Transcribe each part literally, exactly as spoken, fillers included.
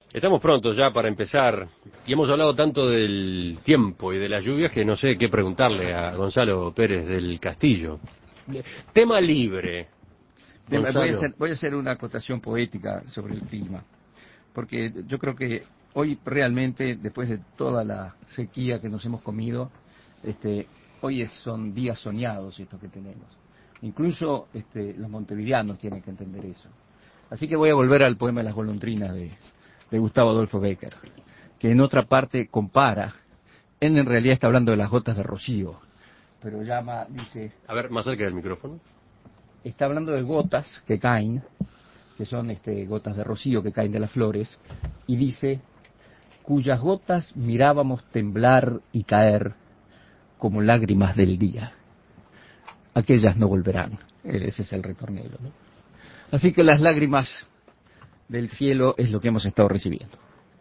Estamos prontos ya para empezar y hemos hablado tanto del tiempo y de las lluvias que no sé qué preguntarle a Gonzalo Pérez del Castillo. Tema libre. Voy a, Gonzalo. hacer, voy a hacer una acotación poética sobre el clima, porque yo creo que hoy realmente, después de toda la sequía que nos hemos comido, este, hoy es, son días soñados estos que tenemos. Incluso este, los montevideanos tienen que entender eso. Así que voy a volver al poema de las golondrinas de, de Gustavo Adolfo Bécquer, que en otra parte compara, él en realidad está hablando de las gotas de rocío, pero llama, dice... A ver, más cerca del micrófono. Está hablando de gotas que caen, que son este, gotas de rocío que caen de las flores, y dice, cuyas gotas mirábamos temblar y caer como lágrimas del día. Aquellas no volverán. Ese es el retornelo, ¿no? Así que las lágrimas del cielo es lo que hemos estado recibiendo.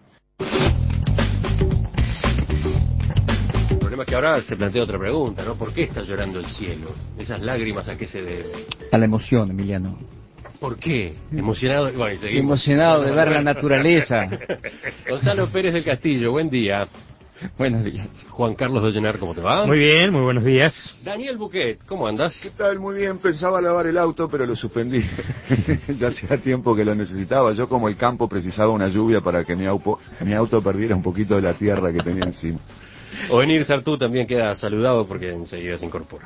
El problema es que ahora se plantea otra pregunta, ¿no? ¿Por qué está llorando el cielo? ¿Esas lágrimas a qué se deben? A la emoción, Emiliano. ¿Por qué? Emocionado, bueno, y seguimos. Emocionado de ver la naturaleza. Gonzalo Pérez del Castillo, buen día. Buenos días. Juan Carlos Dollenar, ¿cómo te va? Muy bien, muy buenos días. Daniel Buquet, ¿cómo andas? ¿Qué tal? Muy bien, pensaba lavar el auto, pero lo suspendí. Ya hacía tiempo que lo necesitaba. Yo, como el campo, precisaba una lluvia para que mi auto, mi auto perdiera un poquito de la tierra que tenía encima. Ovenir Sartú también queda saludado porque enseguida se incorpora.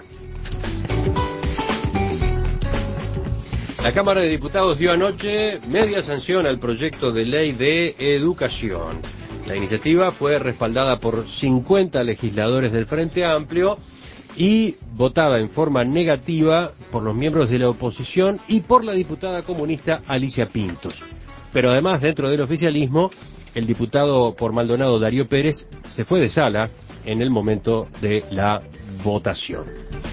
La Cámara de Diputados dio anoche media sanción al proyecto de ley de educación. La iniciativa fue respaldada por cincuenta legisladores del Frente Amplio y votada en forma negativa por los miembros de la oposición y por la diputada comunista Alicia Pintos. Pero además, dentro del oficialismo, el diputado por Maldonado Darío Pérez se fue de sala en el momento de la votación.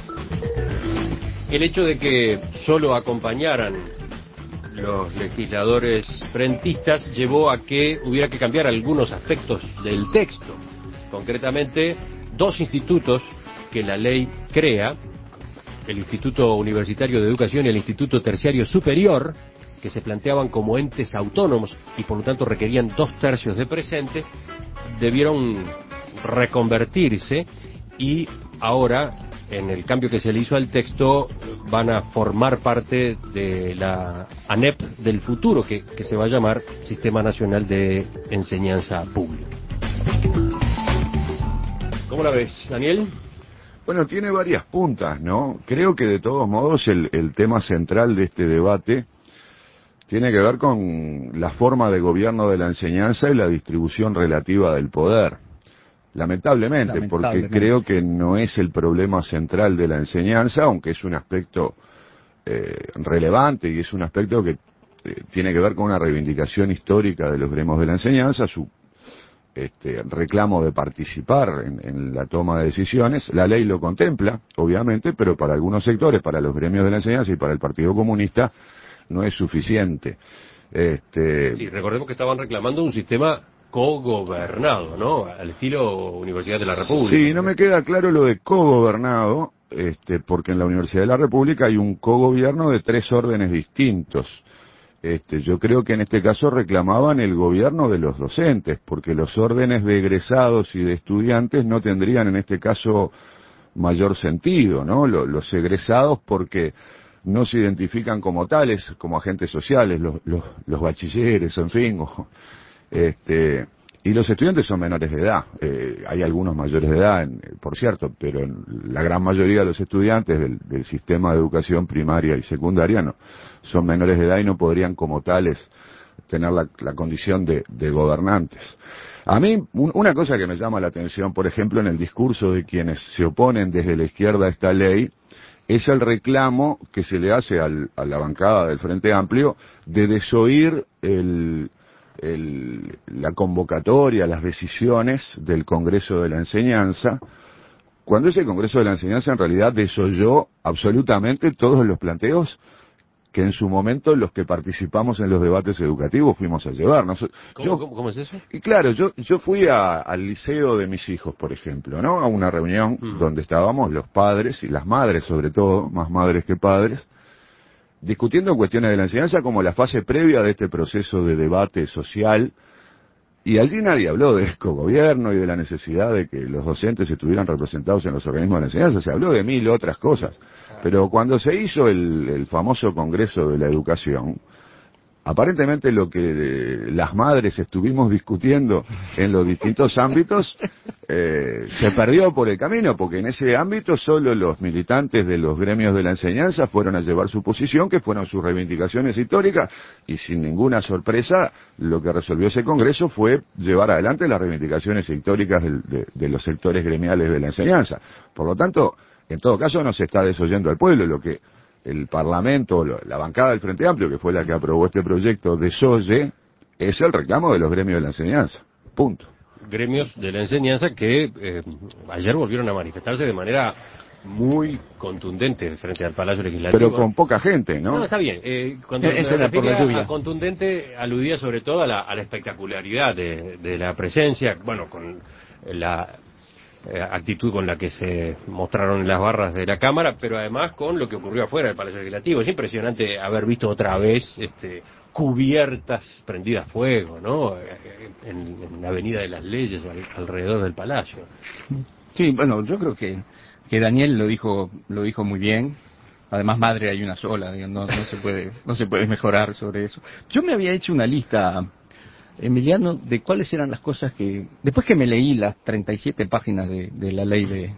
El hecho de que solo acompañaran los legisladores frentistas llevó a que hubiera que cambiar algunos aspectos del texto. Concretamente, dos institutos que la ley crea, el Instituto Universitario de Educación y el Instituto Terciario Superior, que se planteaban como entes autónomos y por lo tanto requerían dos tercios de presentes, debieron reconvertirse y ahora, en el cambio que se le hizo al texto, van a formar parte de la ANEP del futuro, que, que se va a llamar Sistema Nacional de Enseñanza Pública. ¿Cómo la ves, Daniel? Bueno, tiene varias puntas, ¿no? Creo que de todos modos el, el tema central de este debate tiene que ver con la forma de gobierno de la enseñanza y la distribución relativa del poder. Lamentablemente, Lamentablemente, porque creo que no es el problema central de la enseñanza, aunque es un aspecto eh, relevante y es un aspecto que eh, tiene que ver con una reivindicación histórica de los gremios de la enseñanza, su este, reclamo de participar en, en la toma de decisiones. La ley lo contempla, obviamente, pero para algunos sectores, para los gremios de la enseñanza y para el Partido Comunista, no es suficiente. Este... Sí, recordemos que estaban reclamando un sistema cogobernado, ¿no? Al estilo Universidad de la República. Sí, no me queda claro lo de cogobernado, este, porque en la Universidad de la República hay un cogobierno de tres órdenes distintos. Este, yo creo que en este caso reclamaban el gobierno de los docentes, porque los órdenes de egresados y de estudiantes no tendrían en este caso mayor sentido, ¿no? Los, los egresados porque no se identifican como tales, como agentes sociales, los, los, los bachilleres, en fin, o, Este, y los estudiantes son menores de edad, eh, hay algunos mayores de edad, en, por cierto, pero en la gran mayoría de los estudiantes del, del sistema de educación primaria y secundaria no, son menores de edad y no podrían como tales tener la, la condición de, de gobernantes. A mí, un, una cosa que me llama la atención, por ejemplo, en el discurso de quienes se oponen desde la izquierda a esta ley, es el reclamo que se le hace al, a la bancada del Frente Amplio de desoír el El, la convocatoria, las decisiones del Congreso de la Enseñanza, cuando ese Congreso de la Enseñanza en realidad desoyó absolutamente todos los planteos que en su momento los que participamos en los debates educativos fuimos a llevar. ¿No? ¿Cómo, yo, cómo, ¿Cómo es eso? Y claro, yo, yo fui a, al liceo de mis hijos, por ejemplo, ¿no? A una reunión mm. donde estábamos los padres y las madres sobre todo, más madres que padres, discutiendo cuestiones de la enseñanza como la fase previa de este proceso de debate social y allí nadie habló de cogobierno y de la necesidad de que los docentes estuvieran representados en los organismos de la enseñanza, se habló de mil otras cosas. Pero cuando se hizo el, el famoso Congreso de la Educación, aparentemente lo que eh, las madres estuvimos discutiendo en los distintos ámbitos eh, se perdió por el camino, porque en ese ámbito solo los militantes de los gremios de la enseñanza fueron a llevar su posición, que fueron sus reivindicaciones históricas, y sin ninguna sorpresa lo que resolvió ese Congreso fue llevar adelante las reivindicaciones históricas del, de, de los sectores gremiales de la enseñanza. Por lo tanto, en todo caso no se está desoyendo al pueblo. Lo que el Parlamento, la bancada del Frente Amplio, que fue la que aprobó este proyecto, desoye, es el reclamo de los gremios de la enseñanza. Punto. Gremios de la enseñanza que eh, ayer volvieron a manifestarse de manera muy contundente frente al Palacio Legislativo. Pero con poca gente, ¿no? No, está bien. Eh, cuando Eh, esa me era por la refería lluvia. a contundente, aludía sobre todo a la, a la espectacularidad de, de la presencia, bueno, con la eh, actitud con la que se mostraron las barras de la Cámara, pero además con lo que ocurrió afuera del Palacio Legislativo. Es impresionante haber visto otra vez este, cubiertas prendidas a fuego, ¿no? En, en la Avenida de las Leyes, al, alrededor del Palacio. Sí, bueno, yo creo que, que Daniel lo dijo lo dijo muy bien. Además, madre hay una sola, digo, no, no se puede no se puede mejorar sobre eso. Yo me había hecho una lista, Emiliano, de cuáles eran las cosas que, después que me leí las treinta y siete páginas de, de la ley de,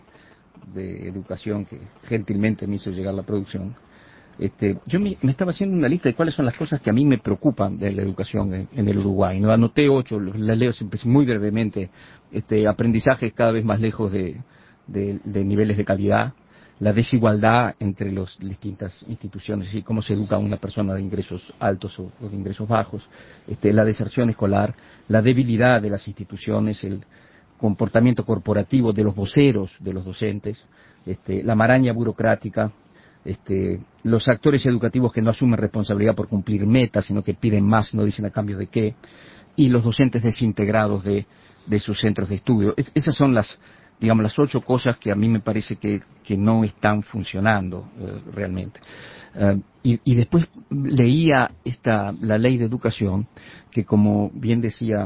de educación que gentilmente me hizo llegar la producción, este, yo me, me estaba haciendo una lista de cuáles son las cosas que a mí me preocupan de la educación en, en el Uruguay. No anoté ocho, las leo siempre muy brevemente. Este, aprendizajes cada vez más lejos de, de, de niveles de calidad, la desigualdad entre las distintas instituciones y cómo se educa a una persona de ingresos altos o, o de ingresos bajos, este, la deserción escolar, la debilidad de las instituciones, el comportamiento corporativo de los voceros de los docentes, este, la maraña burocrática, este, los actores educativos que no asumen responsabilidad por cumplir metas, sino que piden más, no dicen a cambio de qué, y los docentes desintegrados de, de sus centros de estudio. Es, esas son las, digamos, las ocho cosas que a mí me parece que, que no están funcionando eh, realmente. Uh, y, y después leía esta, la ley de educación, que como bien decía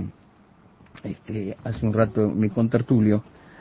este, hace un rato mi contertulio,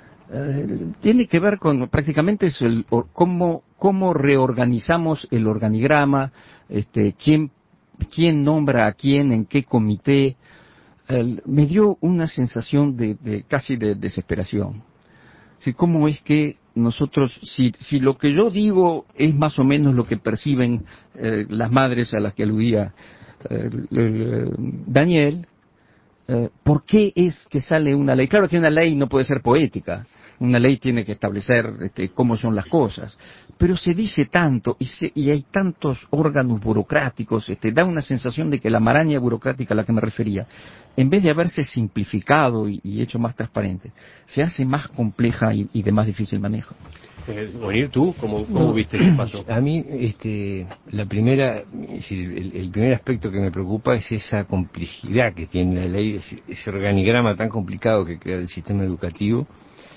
Uh, tiene que ver con prácticamente es el, o, cómo, cómo reorganizamos el organigrama, este, quién, quién nombra a quién, en qué comité. Uh, me dio una sensación de, de casi de desesperación. Sí, cómo es que nosotros, si, si lo que yo digo es más o menos lo que perciben eh, las madres a las que aludía eh, eh, Daniel, Uh, ¿por qué es que sale una ley? Claro que una ley no puede ser poética, una ley tiene que establecer este, cómo son las cosas, pero se dice tanto y, se, y hay tantos órganos burocráticos, este, da una sensación de que la maraña burocrática a la que me refería, en vez de haberse simplificado y, y hecho más transparente, se hace más compleja y, y de más difícil manejo. Eh, Bonir, ¿tú cómo, cómo No, viste qué pasó? A mí, este, la primera, es decir, el, el primer aspecto que me preocupa es esa complejidad que tiene la ley, ese, ese organigrama tan complicado que crea el sistema educativo,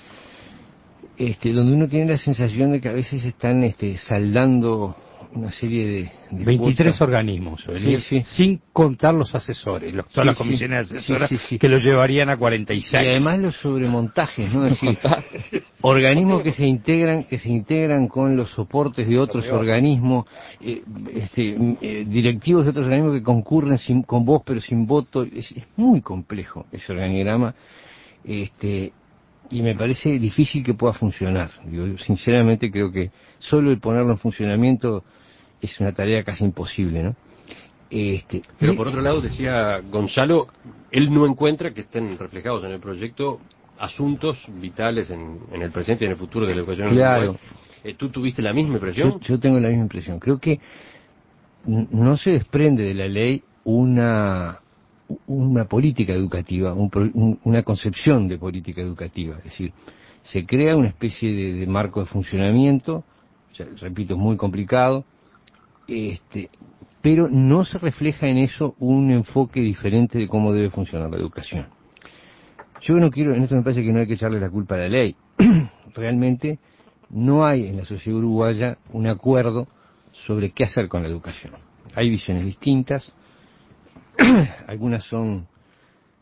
este, donde uno tiene la sensación de que a veces están este, saldando una serie de, de veintitrés cuotas. organismos, Sí, sí. sin contar los asesores, los, todas Sí, las sí. comisiones asesoras Sí, sí, sí. que los llevarían a cuarenta y seis. Y además los sobremontajes, ¿no? Es decir, organismos que se integran, que se integran con los soportes de otros organismos, eh, este, eh, directivos de otros organismos que concurren sin, con voz pero sin voto. Es, es muy complejo ese organigrama, este, y me parece difícil que pueda funcionar. Yo sinceramente creo que solo el ponerlo en funcionamiento es una tarea casi imposible, ¿no? Este, Pero por otro lado, decía Gonzalo, él no encuentra que estén reflejados en el proyecto asuntos vitales en, en el presente y en el futuro de la educación. Claro. En Uruguay. Eh, ¿Tú tuviste la misma impresión? Yo, yo tengo la misma impresión. Creo que n- no se desprende de la ley una una política educativa, un pro- un- una concepción de política educativa. Es decir, se crea una especie de, de marco de funcionamiento, o sea, repito, es muy complicado, este, pero no se refleja en eso un enfoque diferente de cómo debe funcionar la educación. Yo no quiero, en esto me parece que no hay que echarle la culpa a la ley. Realmente no hay en la sociedad uruguaya un acuerdo sobre qué hacer con la educación. Hay visiones distintas, algunas son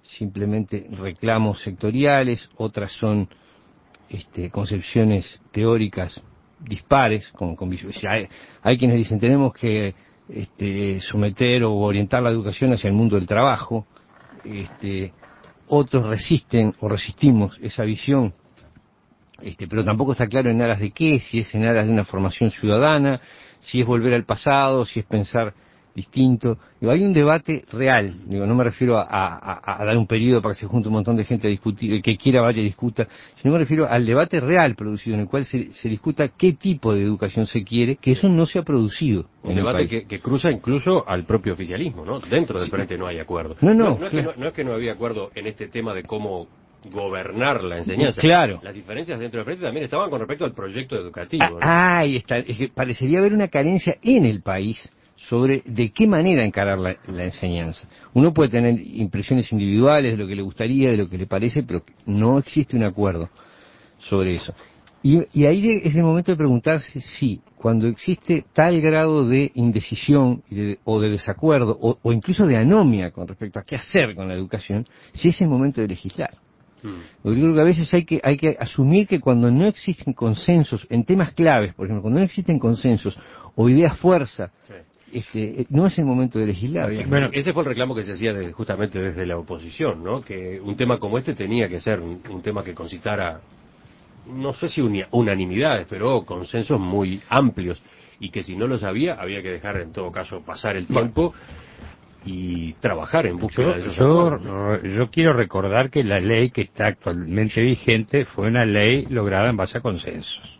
simplemente reclamos sectoriales, otras son este, concepciones teóricas dispares. Con, con, hay, hay quienes dicen tenemos que este, someter o orientar la educación hacia el mundo del trabajo, este, otros resisten o resistimos esa visión, este, pero tampoco está claro en aras de qué, si es en aras de una formación ciudadana, si es volver al pasado, si es pensar distinto. Digo, hay un debate real, digo, no me refiero a, a, a dar un periodo para que se junte un montón de gente a discutir, que quiera vaya y discuta, sino me refiero al debate real producido en el cual se, se discuta qué tipo de educación se quiere, que eso no se ha producido. Un debate que, que cruza incluso al propio oficialismo, ¿no? Dentro del Frente no hay acuerdo. No, no, no, no, es claro. que no, no es que no había acuerdo en este tema de cómo gobernar la enseñanza. Claro. Las diferencias dentro del Frente también estaban con respecto al proyecto educativo, ¿no? Ah, ahí está. Es que parecería haber una carencia en el país sobre de qué manera encarar la, la enseñanza. Uno puede tener impresiones individuales de lo que le gustaría, de lo que le parece, pero no existe un acuerdo sobre eso. Y, y ahí es el momento de preguntarse si, cuando existe tal grado de indecisión y de, o de desacuerdo, o, o incluso de anomia con respecto a qué hacer con la educación, si es el momento de legislar. Yo creo que a veces hay que hay que asumir que cuando no existen consensos en temas claves, por ejemplo, cuando no existen consensos o ideas fuerza, sí. este, no es el momento de legislar. Sí, bueno, ese fue el reclamo que se hacía de, justamente desde la oposición, ¿no? Que un tema como este tenía que ser un, un tema que concitara, no sé si unia, unanimidades, pero consensos muy amplios, y que si no los había, había que dejar en todo caso pasar el tiempo. Bueno. Y trabajar en búsqueda yo, de esos yo, acuerdos. Yo quiero recordar que la ley que está actualmente vigente fue una ley lograda en base a consensos.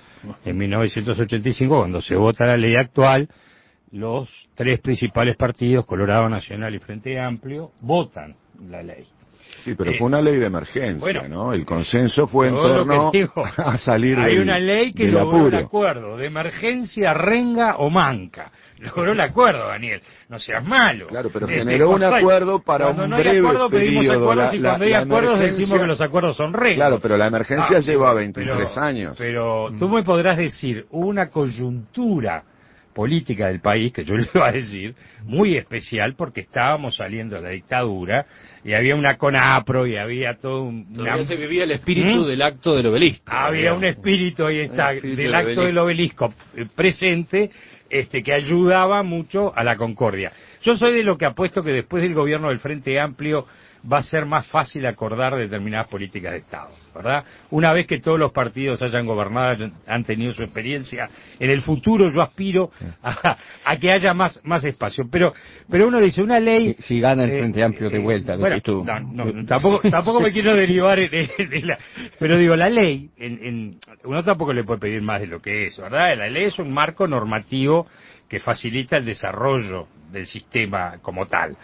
En mil novecientos ochenta y cinco, cuando se vota la ley actual, los tres principales partidos, Colorado Nacional y Frente Amplio, votan la ley. Sí, pero eh, fue una ley de emergencia, bueno, ¿no? El consenso fue en todo torno lo que digo, a salir hay del, una ley que del logró apuro. el acuerdo de emergencia, renga o manca. Logró el acuerdo, Daniel. No seas malo. Claro, pero Este, generó un cuando hay- acuerdo para cuando un no hay breve acuerdo, pedimos periodo. acuerdos, La- y la- cuando hay la acuerdos emergencia- decimos que los acuerdos son rengas. Claro, pero la emergencia Ah, lleva pero- veintitrés pero- años. Pero tú me podrás decir una coyuntura política del país, que yo le iba a decir, muy especial, porque estábamos saliendo de la dictadura, y había una CONAPRO, y había todo un... Todavía una- se vivía el espíritu ¿Mm? del acto del obelisco. Había digamos. un espíritu, ahí está, El espíritu del del acto obelisco. del obelisco eh, presente, este, que ayudaba mucho a la concordia. Yo soy de lo que apuesto que después del gobierno del Frente Amplio va a ser más fácil acordar determinadas políticas de Estado, ¿verdad? Una vez que todos los partidos hayan gobernado, hayan- han tenido su experiencia, en el futuro yo aspiro a, a que haya más más espacio. Pero pero uno dice, una ley... Si, si gana el eh, Frente Amplio de eh, vuelta, bueno, decís tú. no, no, tampoco, tampoco me quiero derivar en, en- en la... Pero digo, la ley, en, en, uno tampoco le puede pedir más de lo que es, ¿verdad? La ley es un marco normativo que facilita el desarrollo del sistema como tal.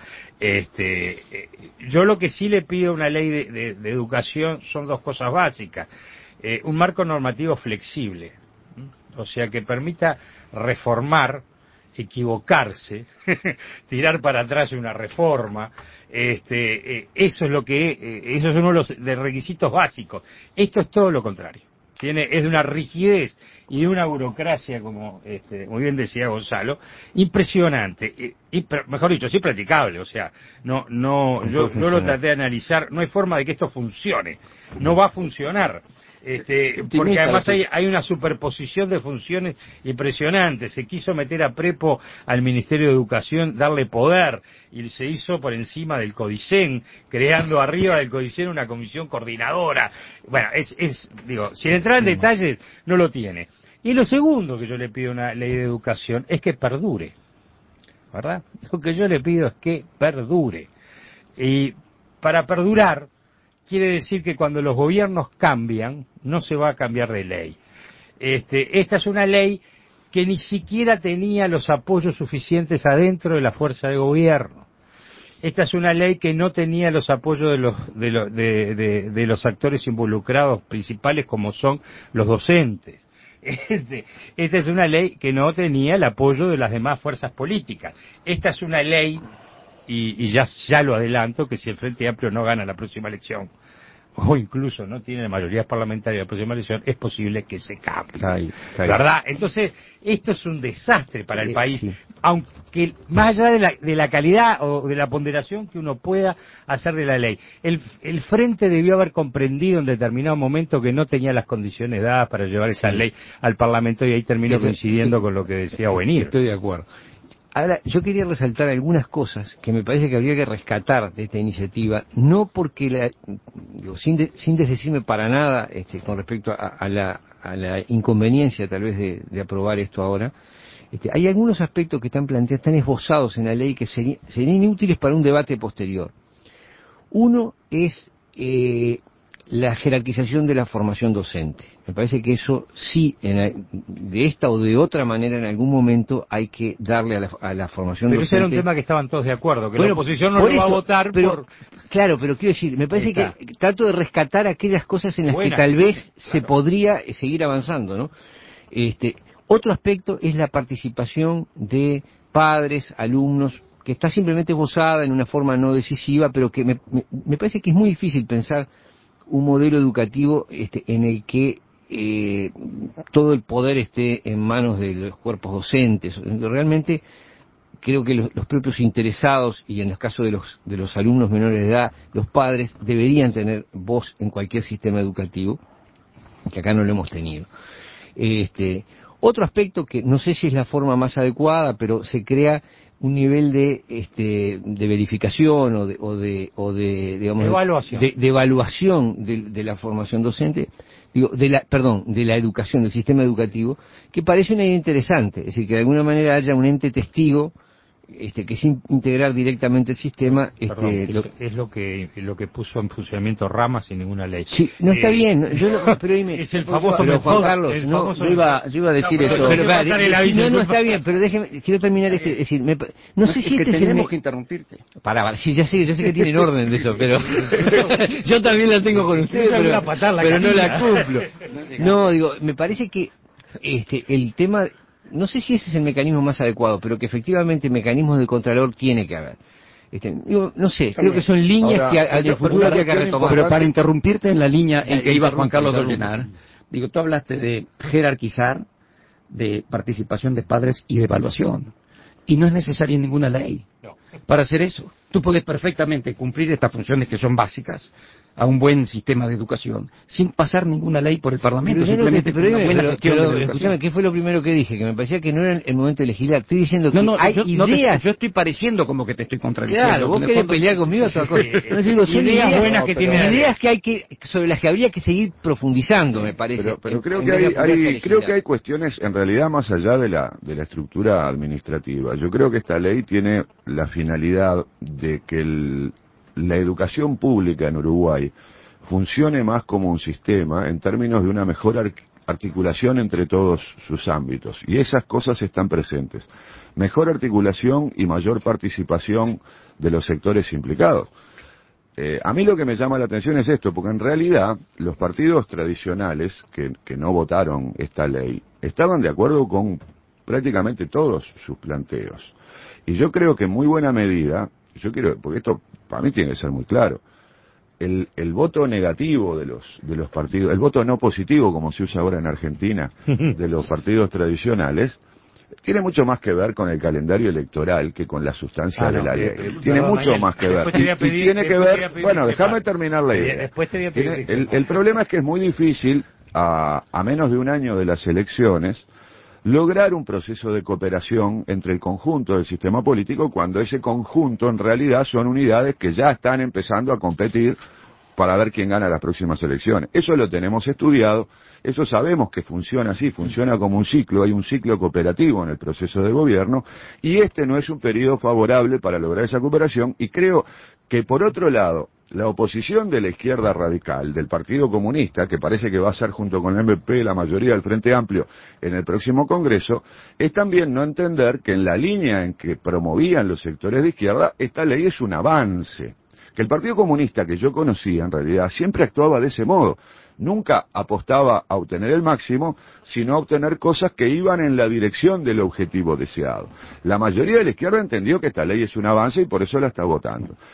Este, eh, yo lo que sí le pido a una ley de, de, de educación son dos cosas básicas. Eh, un marco normativo flexible, ¿m? O sea, que permita reformar, equivocarse, tirar para atrás una reforma. Este, eh, eso es lo que, eh, eso es uno de los de requisitos básicos. Esto es todo lo contrario. Tiene, es de una rigidez y de una burocracia, como este, muy bien decía Gonzalo, impresionante, y, y, pero, mejor dicho, sí practicable. O sea, no, no, yo, yo lo traté de analizar, no hay forma de que esto funcione, no va a funcionar. Este, porque además hay, hay una superposición de funciones impresionante. Se quiso meter a Prepo al Ministerio de Educación, darle poder, y se hizo por encima del Codicen, creando arriba del Codicen una comisión coordinadora. Bueno, es, es digo, sin entrar en detalles, no lo tiene. Y lo segundo que yo le pido a una ley de educación es que perdure, ¿verdad? Lo que yo le pido es que perdure. Y para perdurar, quiere decir que cuando los gobiernos cambian, no se va a cambiar de ley. Este, esta es una ley que ni siquiera tenía los apoyos suficientes adentro de la fuerza de gobierno. Esta es una ley que no tenía los apoyos de los, de, los, de, de, de los actores involucrados principales, como son los docentes. Este, esta es una ley que no tenía el apoyo de las demás fuerzas políticas. Esta es una ley, y, y ya, ya lo adelanto, que si el Frente Amplio no gana la próxima elección, o incluso no tiene mayorías parlamentarias de la próxima elección, es posible que se cambie. Claro, claro. ¿Verdad? Entonces, esto es un desastre para el Eh, país, sí. aunque más allá de la, de la calidad o de la ponderación que uno pueda hacer de la ley. El, el Frente debió haber comprendido en determinado momento que no tenía las condiciones dadas para llevar esa Sí. ley al Parlamento, y ahí terminó Eso- coincidiendo sí. con lo que decía Buenir. Estoy de acuerdo. Ahora, yo quería resaltar algunas cosas que me parece que habría que rescatar de esta iniciativa, no porque, la, digo, sin, de- sin desdecirme para nada este, con respecto a, a la, a la inconveniencia tal vez de, de aprobar esto ahora. Este, hay algunos aspectos que están planteados, están esbozados en la ley que seri- serían inútiles para un debate posterior. Uno es eh, la jerarquización de la formación docente. Me parece que eso sí, en la- de esta o de otra manera, en algún momento hay que darle a la, a la formación Pero ese docente. era un tema que estaban todos de acuerdo, que Bueno, la oposición no por lo va a eso, votar pero, por... Claro, pero quiero decir, me parece Ahí está. que trato de rescatar aquellas cosas en las Buenas, que tal vez claro. se podría eh, seguir avanzando, ¿no? Este, otro aspecto es la participación de padres, alumnos, que está simplemente esbozada en una forma no decisiva, pero que me, me, me parece que es muy difícil pensar un modelo educativo este, en el que eh, todo el poder esté en manos de los cuerpos docentes. Realmente creo que los, los propios interesados, y en los casos de los, de los alumnos menores de edad, los padres deberían tener voz en cualquier sistema educativo, que acá no lo hemos tenido. Este, otro aspecto que no sé si es la forma más adecuada, pero se crea un nivel de este de verificación o de o de, o de digamos Evaluación. de, de evaluación de, de la formación docente, digo de la perdón de la educación, del sistema educativo, que parece una idea interesante, es decir, que de alguna manera haya un ente testigo este que sin integrar directamente el sistema Perdón, este es, lo, es lo que lo que puso en funcionamiento Rama sin ninguna ley. sí, no está Eh, bien, yo no- pero dime, es el famoso pero Juan método, Carlos, el no, famoso yo iba, yo iba a decir No, pero esto, déjeme pero, pasar el va, aviso, no, no, disculpa. está bien, pero déjeme, quiero terminar este, es decir, me pa- no sé si es este que es el tenemos me- que interrumpirte. Para, para, sí, ya sé, yo sé que tienen orden de eso, pero yo también la tengo con ustedes, Yo pero, la patada en la pero no la canilla. cumplo. No, digo, me parece que este el tema, no sé si ese es el mecanismo más adecuado, pero que efectivamente mecanismos de contralor tiene que haber. Este, digo, no sé, creo que son líneas Ahora, que a- en el otra- futuro otra habría que cuestión retomar. Pero para interrumpirte en la línea en Eh, que iba Juan interrumpe, Carlos interrumpe. Dollenar, digo, tú hablaste de jerarquizar, de participación de padres y de evaluación. Y no es necesaria ninguna ley No. para hacer eso. Tú puedes perfectamente cumplir estas funciones que son básicas a un buen sistema de educación sin pasar ninguna ley por el Parlamento, Pero, yo no te- simplemente pero, con una dime, buena pero- gestión pero, de la educación. escúchame, ¿qué fue lo primero que dije? Que me parecía que no era el momento de legislar. Estoy diciendo que No, no, hay yo, no te- ideas. yo estoy pareciendo como que te estoy contradiciendo. Claro, vos En el querés fondo- pelear conmigo otra cosa. No, digo, son Ideas ideas, buenas que tiene la ley. ideas que hay que sobre las que habría que seguir profundizando, me parece. Pero, pero en- creo en que vez de hay, apurarse a hay- legislar. creo que hay cuestiones en realidad más allá de la de la estructura administrativa. Yo creo que esta ley tiene la finalidad de que el- la educación pública en Uruguay funcione más como un sistema en términos de una mejor ar- articulación entre todos sus ámbitos. Y esas cosas están presentes. Mejor articulación y mayor participación de los sectores implicados. Eh, a mí lo que me llama la atención es esto, porque en realidad los partidos tradicionales que, que no votaron esta ley estaban de acuerdo con prácticamente todos sus planteos. Y yo creo que en muy buena medida, yo quiero, porque esto para mí tiene que ser muy claro, el, el voto negativo de los, de los partidos, el voto no positivo, como se usa ahora en Argentina, de los partidos tradicionales, tiene mucho más que ver con el calendario electoral que con la sustancia Ah, de no, la eh, ley. eh, Tiene perdón, mucho Daniel, más que ver. después te voy a Y- y pedir- tiene que después te voy ver, a pedir bueno, que déjame sepas. terminar la idea. Después te voy a pedir Tiene- que el, sepas. el problema es que es muy difícil, a, a menos de un año de las elecciones, lograr un proceso de cooperación entre el conjunto del sistema político cuando ese conjunto en realidad son unidades que ya están empezando a competir para ver quién gana las próximas elecciones. Eso lo tenemos estudiado, eso sabemos que funciona así, funciona como un ciclo, hay un ciclo cooperativo en el proceso de gobierno, y este no es un periodo favorable para lograr esa cooperación, y creo que por otro lado, la oposición de la izquierda radical, del Partido Comunista, que parece que va a ser junto con el M P la mayoría del Frente Amplio en el próximo Congreso, es también no entender que en la línea en que promovían los sectores de izquierda, esta ley es un avance. Que el Partido Comunista que yo conocía, en realidad, siempre actuaba de ese modo. Nunca apostaba a obtener el máximo, sino a obtener cosas que iban en la dirección del objetivo deseado. La mayoría de la izquierda entendió que esta ley es un avance y por eso la está votando.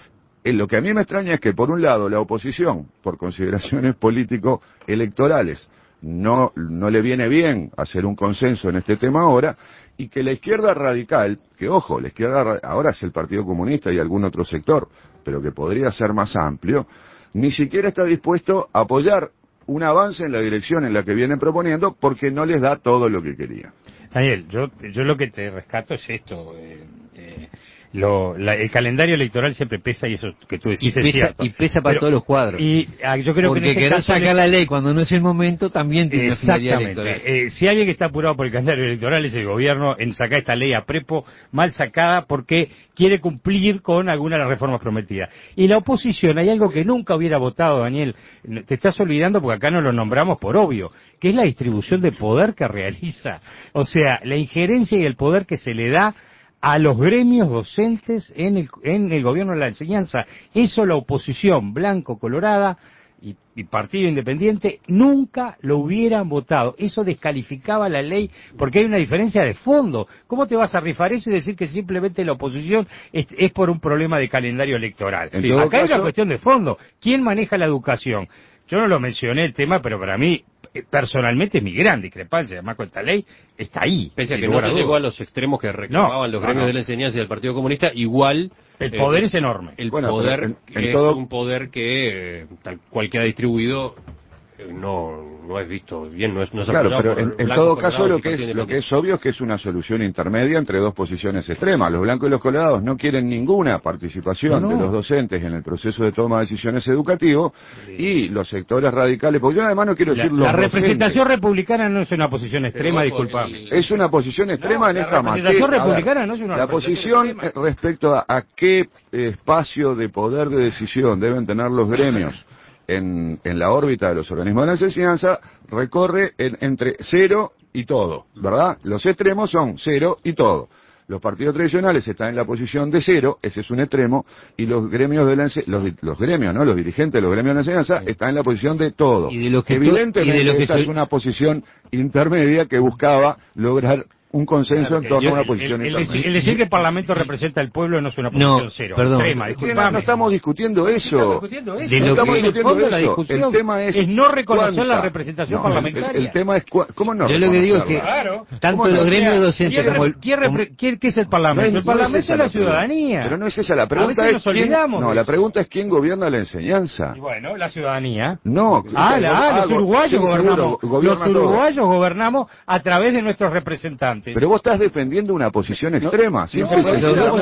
eh, lo que a mí me extraña es que, por un lado, la oposición, por consideraciones político-electorales, no, no le viene bien hacer un consenso en este tema ahora, y que la izquierda radical, que ojo, la izquierda ahora es el Partido Comunista y algún otro sector, pero que podría ser más amplio, ni siquiera está dispuesto a apoyar un avance en la dirección en la que vienen proponiendo porque no les da todo lo que querían. Daniel, yo, yo lo que te rescato es esto. Eh, eh, lo, la, el calendario electoral siempre pesa y eso que tú decís y es pesa, cierto. Y pesa para Pero, todos los cuadros. Y ah, yo creo porque que en este querer caso sacar la ley cuando no es el momento también tiene una finalidad electoral. Exactamente. Eh, si alguien que está apurado por el calendario electoral es el gobierno en sacar esta ley a prepo, mal sacada porque quiere cumplir con alguna de las reformas prometidas. Y la oposición, hay algo que nunca hubiera votado, Daniel, te estás olvidando porque acá no lo nombramos por obvio, que es la distribución de poder que realiza. O sea, la injerencia y el poder que se le da a los gremios docentes en el, en el gobierno de la enseñanza. Eso la oposición blanco-colorada y, y partido independiente nunca lo hubieran votado. Eso descalificaba la ley porque hay una diferencia de fondo. ¿Cómo te vas a rifar eso y decir que simplemente la oposición es, es por un problema de calendario electoral? Sí. Acá caso... hay una cuestión de fondo. ¿Quién maneja la educación? Yo no lo mencioné el tema, pero para mí personalmente mi gran discrepancia además con esta ley está ahí. Pese a que no se llegó a los extremos que reclamaban no, los gremios no, no. de la enseñanza y del Partido Comunista, igual el poder eh, es, es enorme. El bueno, poder en, en es todo... un poder que eh, tal cual queda distribuido eh, no no es visto bien, no es no es claro, pero por en, en todo caso lo que es lo que es obvio es que es una solución intermedia entre dos posiciones extremas. Los blancos y los colorados no quieren ninguna participación no, no. de los docentes en el proceso de toma de decisiones educativo sí. y los sectores radicales, porque yo además no quiero la, decir los la representación docentes. republicana no es una posición extrema, disculpame. Es una posición extrema no, en esta materia. La representación republicana no es una La posición extrema. Respecto a, a qué espacio de poder de decisión deben tener los gremios En, en la órbita de los organismos de la enseñanza recorre en, entre cero y todo, ¿verdad? Los extremos son cero y todo. Los partidos tradicionales están en la posición de cero, ese es un extremo, y los gremios de la los, los gremios, ¿no? Los dirigentes de los gremios de la enseñanza están en la posición de todo. Y de lo que Evidentemente y de lo que esta soy... es una posición intermedia que buscaba lograr un consenso claro, en torno yo, a una posición el, intermedia. El, el decir que el Parlamento representa al pueblo no es una posición no, cero, perdón. extrema, disculpame. No estamos discutiendo eso. No discutiendo eso. De no lo estamos que, discutiendo eso. La discusión el tema es, es no reconocer cuánta. la representación no, parlamentaria. El, el tema es cua, cómo no. Yo lo que digo es que claro. tanto los gremios docentes ¿Quién, como el, ¿quién, repre, ¿quién, ¿Qué es el Parlamento? No, el Parlamento no es, es la ciudadanía. Pero no es esa la pregunta. Es quién, no, la pregunta es quién gobierna la enseñanza. Y bueno, la ciudadanía. No. Ah, la, ah los uruguayos sí, gobernamos. Seguro, los uruguayos todo. gobernamos a través de nuestros representantes. Pero vos estás defendiendo una posición extrema. No, siempre no, se no,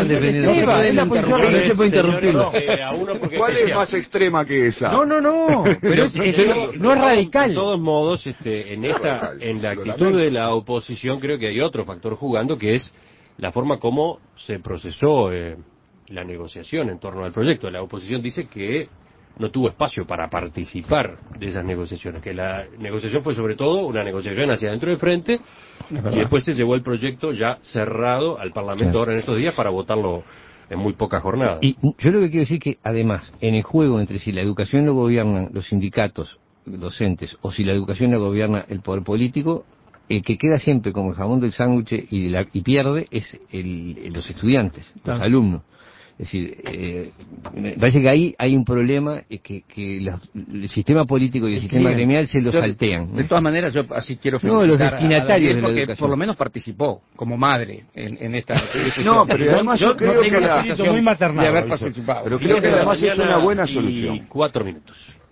se puede interrumpirlo. ¿Cuál es más extrema que esa? No, no, no. Pero es, es, no es radical. De todos modos, este, en esta, en la actitud de la oposición, creo que hay otro factor jugando, que es la forma como se procesó eh, la negociación en torno al proyecto. La oposición dice que no tuvo espacio para participar de esas negociaciones, que la negociación fue sobre todo una negociación hacia dentro del frente y después se llevó el proyecto ya cerrado al Parlamento claro. ahora en estos días para votarlo en muy pocas jornadas. Y yo lo que quiero decir que además en el juego entre si la educación lo gobiernan los sindicatos docentes o si la educación la gobierna el poder político, el que queda siempre como el jamón del sándwich y, la, y pierde es el, el, los estudiantes, claro. los alumnos. Es decir, eh, me parece que ahí hay un problema eh, que, que los, el sistema político y el sistema gremial se lo yo, saltean. ¿no? De todas maneras, yo así quiero felicitar no, los destinatarios a Daniel porque de por lo menos participó como madre en, en esta discusión. No, pero además yo, yo creo no que la muy maternal de haber participado. Pero creo que además es una buena solución. Cuatro minutos.